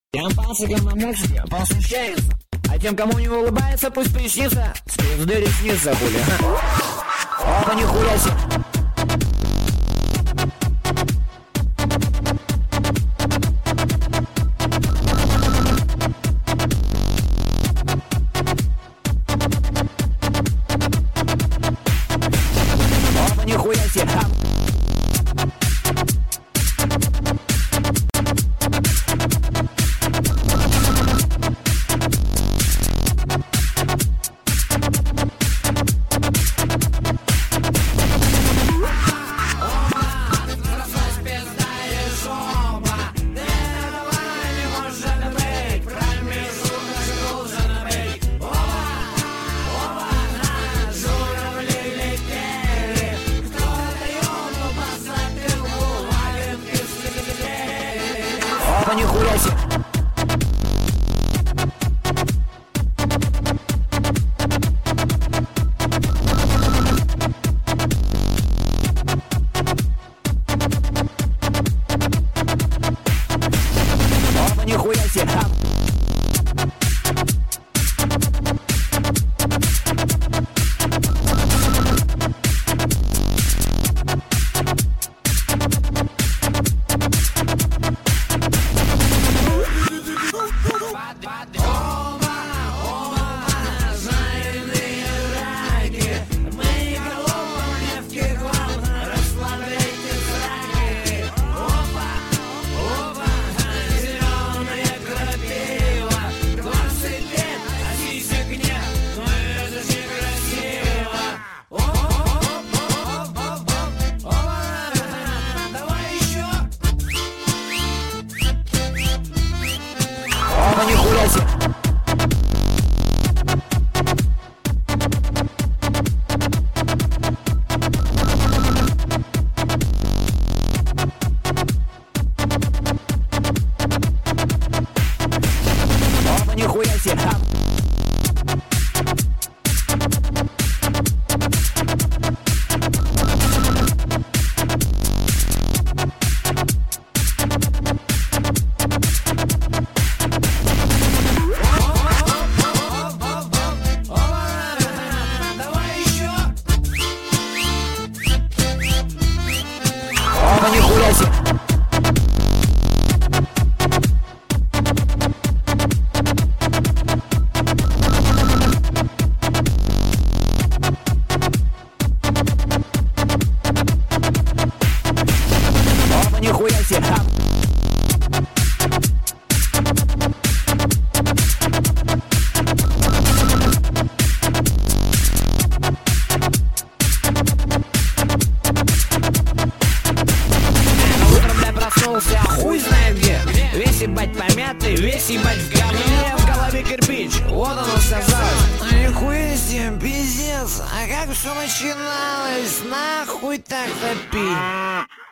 Тем пацикам на музыке посвящается, а тем, кому не улыбается, пусть приснится. С пизды ресница, хули. Опа, нихуя себе. Опа, нихуя себе. Опа, нихуя себе. Опа, нихуя себе. Опа, нихуя себе. Опа, нихуя себе. Опа, нихуя себе. Опа, нихуя себе. Проснулся, хуй знает где. Весь ебать помятый, весь ебать в говне. В голове кирпич, вот оно сказалось. Нихуя себе, пиздец, а как все начиналось, нахуй так топить?